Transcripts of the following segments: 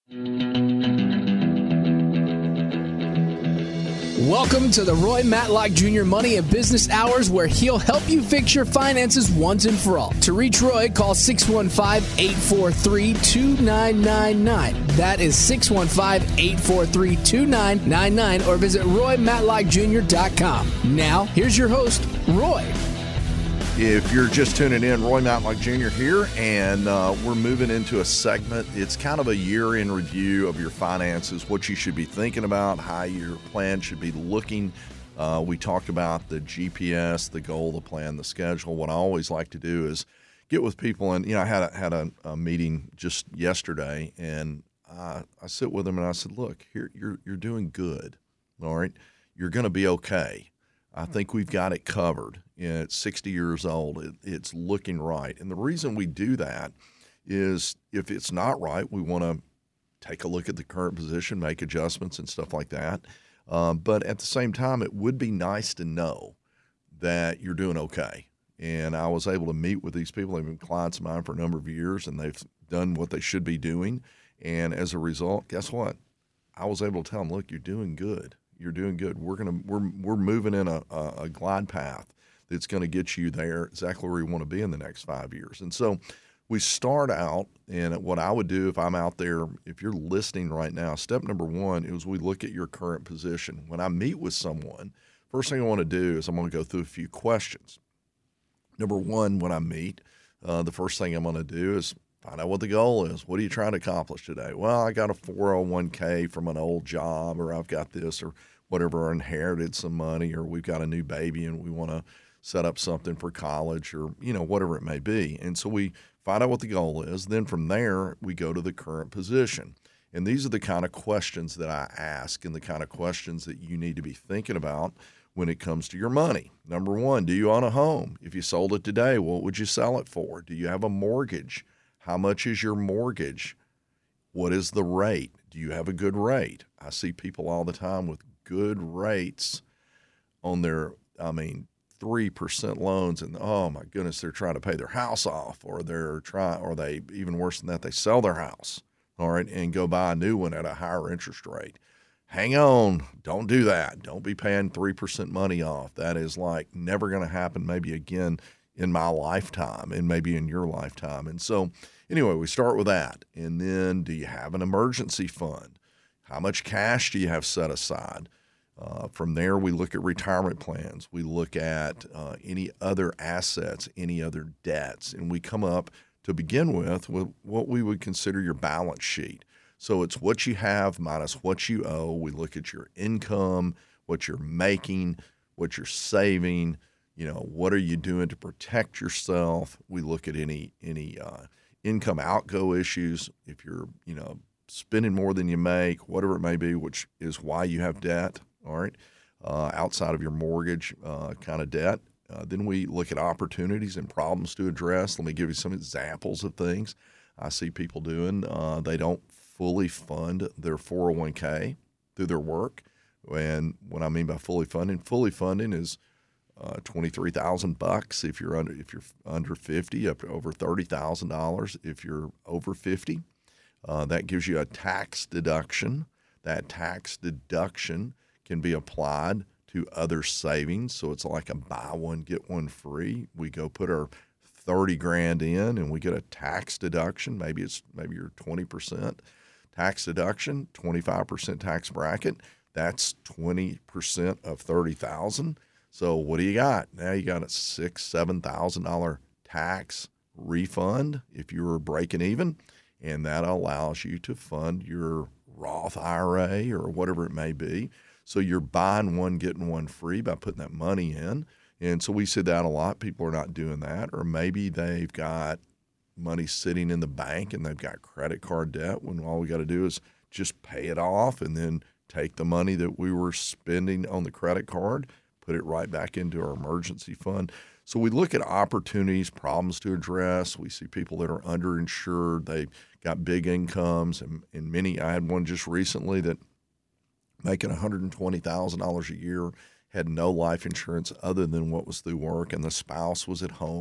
Welcome to the Roy Matlock Jr. Money and Business Hours, where he'll help you fix your finances once and for all. To reach Roy, call 615-843-2999. That is 615-843-2999, or visit RoyMatlockJr.com. Now, here's your host, Roy. If you're just tuning in, Roy Matlock Jr. here, and we're moving into a segment. It's kind of a year in review of your finances, what you should be thinking about, how your plan should be looking. We talked about the GPS, the goal, the plan, the schedule. What I always like to do is get with people, and I had a meeting just yesterday, and I sit with them and I said, look, here you're doing good, all right? You're going to be okay. I think we've got it covered. It's 60 years old. It's looking right. And the reason we do that is if it's not right, we want to take a look at the current position, make adjustments and stuff like that. But at the same time, it would be nice to know that you're doing okay. And I was able to meet with these people. They've been clients of mine for a number of years, and they've done what they should be doing. And as a result, guess what? I was able to tell them, look, you're doing good. You're doing good. We're moving in a glide path that's going to get you there exactly where you want to be in the next 5 years. And so we start out, and what I would do if I'm out there, if you're listening right now, step number one is we look at your current position. When I meet with someone, first thing I want to do is I'm going to go through a few questions. Number one, when I meet, the first thing I'm going to do is find out what the goal is. What are you trying to accomplish today? Well, I got a 401k from an old job, or I've got this, or whatever, or inherited some money, or we've got a new baby and we want to set up something for college, or, whatever it may be. And so we find out what the goal is. Then from there, we go to the current position. And these are the kind of questions that I ask, and the kind of questions that you need to be thinking about when it comes to your money. Number one, do you own a home? If you sold it today, what would you sell it for? Do you have a mortgage? How much is your mortgage? What is the rate? Do you have a good rate? I see people all the time with good rates on their, 3% loans, and oh my goodness, they're trying to pay their house off, or they, even worse than that, they sell their house, all right, and go buy a new one at a higher interest rate. Hang on. Don't do that. Don't be paying 3% money off. That is like never going to happen, maybe again in my lifetime, and maybe in your lifetime. And so anyway, we start with that. And then, do you have an emergency fund? How much cash do you have set aside? From there, we look at retirement plans. We look at any other assets, any other debts, and we come up to begin with what we would consider your balance sheet. So it's what you have minus what you owe. We look at your income, what you're making, what you're saving. What are you doing to protect yourself? We look at any income outgo issues. If you're, spending more than you make, whatever it may be, which is why you have debt, all right, outside of your mortgage kind of debt. Then we look at opportunities and problems to address. Let me give you some examples of things I see people doing. They don't fully fund their 401k through their work. And what I mean by fully funding is $23,000 if you're under 50, up to over $30,000 if you're over 50. That gives you a tax deduction. That tax deduction can be applied to other savings, so it's like a buy one get one free. We go put our $30,000 in, and we get a tax deduction. Maybe you're 20% tax deduction, 25% tax bracket. That's 20% of $30,000. So what do you got? Now you got a $6,000-$7,000 tax refund if you were breaking even, and that allows you to fund your Roth IRA or whatever it may be. So you're buying one, getting one free by putting that money in. And so we see that a lot. People are not doing that, or maybe they've got money sitting in the bank and they've got credit card debt when all we got to do is just pay it off and then take the money that we were spending on the credit card, put it right back into our emergency fund. So we look at opportunities, problems to address. We see people that are underinsured. They've got big incomes, and many. I had one just recently that making $120,000 a year, had no life insurance other than what was through work, and the spouse was at home.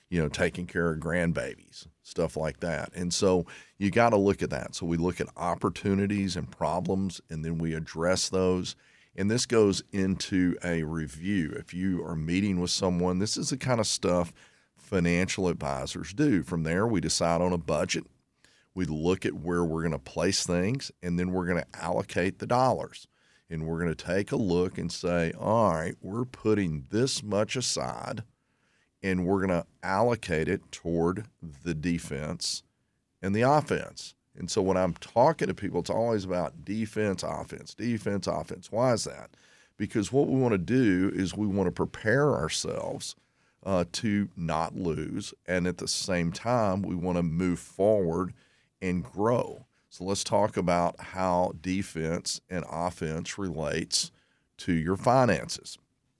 taking care of grandbabies, stuff like that. And so you got to look at that. So we look at opportunities and problems, and then we address those. And this goes into a review. If you are meeting with someone, this is the kind of stuff financial advisors do. From there, we decide on a budget. We look at where we're going to place things, and then we're going to allocate the dollars. And we're going to take a look and say, all right, we're putting this much aside, and we're going to allocate it toward the defense and the offense. And so when I'm talking to people, it's always about defense, offense, defense, offense. Why is that? Because what we want to do is we want to prepare ourselves to not lose, and at the same time, we want to move forward and grow. So let's talk about how defense and offense relates to your finances.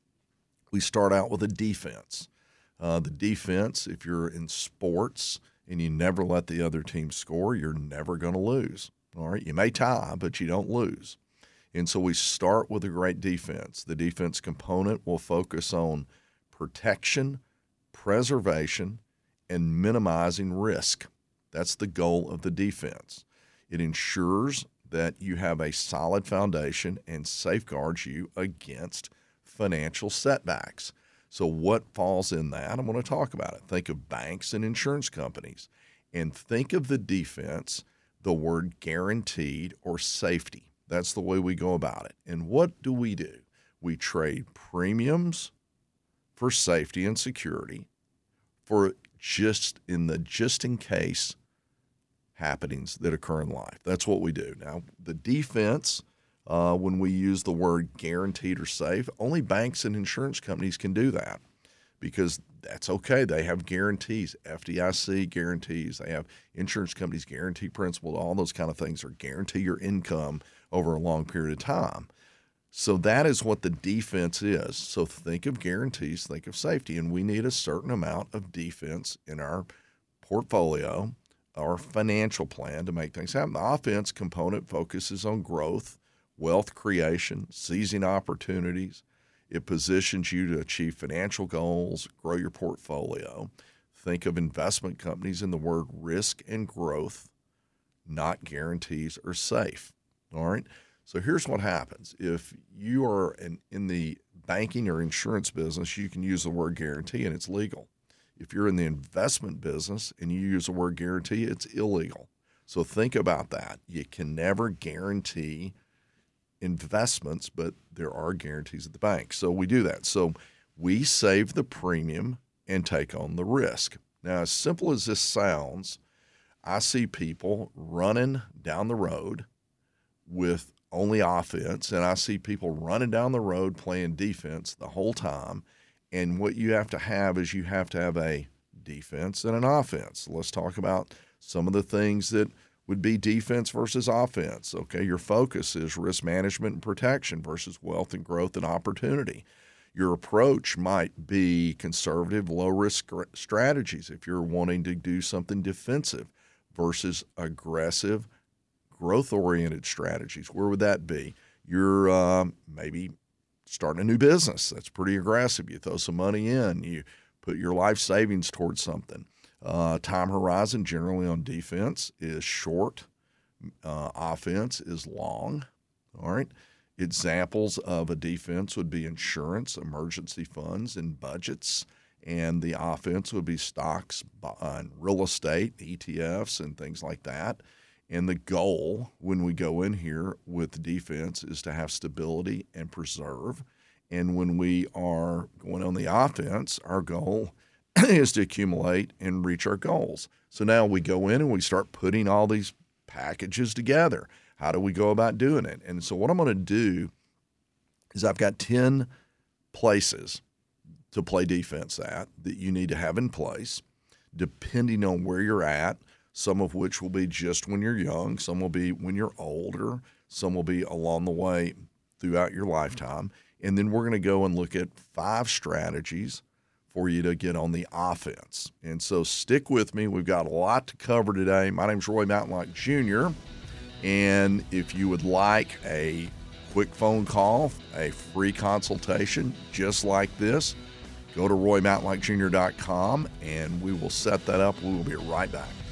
We start out with a defense. The defense, if you're in sports and you never let the other team score, you're never going to lose. All right, you may tie, but you don't lose. And so we start with a great defense. The defense component will focus on protection, preservation, and minimizing risk. That's the goal of the defense. It ensures that you have a solid foundation and safeguards you against financial setbacks. So what falls in that? I'm going to talk about it. Think of banks and insurance companies, and think of the defense, the word guaranteed or safety. That's the way we go about it. And what do? We trade premiums for safety and security for just in case happenings that occur in life. That's what we do. Now, the defense, when we use the word guaranteed or safe, only banks and insurance companies can do that because that's okay. They have guarantees, FDIC guarantees. They have insurance companies guarantee principal. All those kind of things are guarantee your income over a long period of time. So that is what the defense is. So think of guarantees, think of safety, and we need a certain amount of defense in our portfolio, our financial plan to make things happen. The offense component focuses on growth, wealth creation, seizing opportunities. It positions you to achieve financial goals, grow your portfolio. Think of investment companies in the word risk and growth, not guarantees or safe. All right? So here's what happens. If you are in the banking or insurance business, you can use the word guarantee and it's legal. If you're in the investment business and you use the word guarantee, it's illegal. So think about that. You can never guarantee investments, but there are guarantees at the bank. So we do that. So we save the premium and take on the risk. Now, as simple as this sounds, I see people running down the road with only offense, and I see people running down the road playing defense the whole time. And what you have to have is you have to have a defense and an offense. Let's talk about some of the things that would be defense versus offense. Okay, your focus is risk management and protection versus wealth and growth and opportunity. Your approach might be conservative, low-risk strategies if you're wanting to do something defensive versus aggressive, growth-oriented strategies. Where would that be? You're maybe starting a new business. That's pretty aggressive. You throw some money in. You put your life savings towards something. Time horizon generally on defense is short. Offense is long. All right. Examples of a defense would be insurance, emergency funds, and budgets. And the offense would be stocks and real estate, ETFs, and things like that. And the goal when we go in here with defense is to have stability and preserve. And when we are going on the offense, our goal is to accumulate and reach our goals. So now we go in and we start putting all these packages together. How do we go about doing it? And so what I'm going to do is I've got 10 places to play defense at that you need to have in place, depending on where you're at. Some of which will be just when you're young, some will be when you're older, some will be along the way throughout your lifetime. And then we're going to go and look at 5 strategies for you to get on the offense. And so stick with me. We've got a lot to cover today. My name's Roy Matlock Jr. And if you would like a quick phone call, a free consultation just like this, go to RoyMatlockJr.com and we will set that up. We will be right back.